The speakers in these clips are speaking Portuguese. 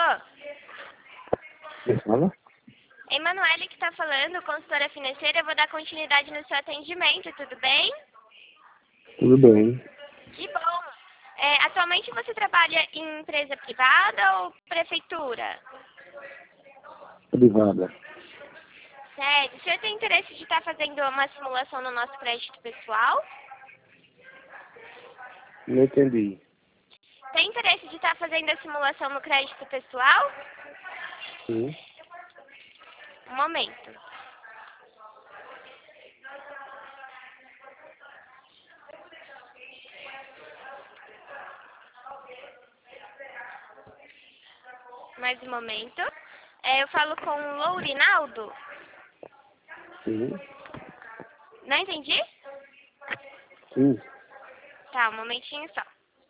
Alô? Quem fala? Emanuele que está falando, consultora financeira. Eu vou dar continuidade no seu atendimento, tudo bem? Tudo bem. Que bom. Atualmente você trabalha em empresa privada ou prefeitura? Privada. Sério? O senhor tem interesse de estar fazendo uma simulação no nosso crédito pessoal? Não entendi. Tem interesse de estar fazendo a simulação no crédito pessoal? Sim. Um momento. Mais um momento. Eu falo com o Lourinaldo. Sim. Não entendi? Sim. Tá, um momentinho só.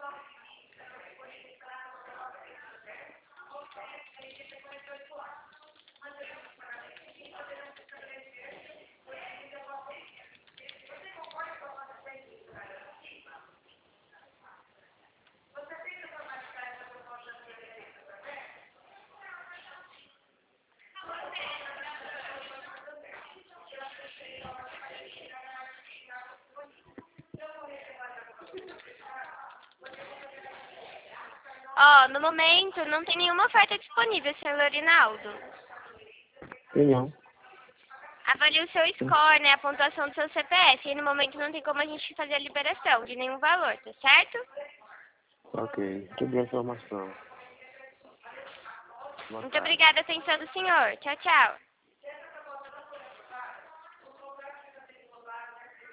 Ó, no momento não tem nenhuma oferta disponível, senhor Lourinaldo. Tem não. Avalie o seu score, né, a pontuação do seu CPF. E no momento não tem como a gente fazer a liberação de nenhum valor, tá certo? Ok. Muito boa informação. Boa Muito tarde. obrigada, atenção do senhor. Tchau, tchau.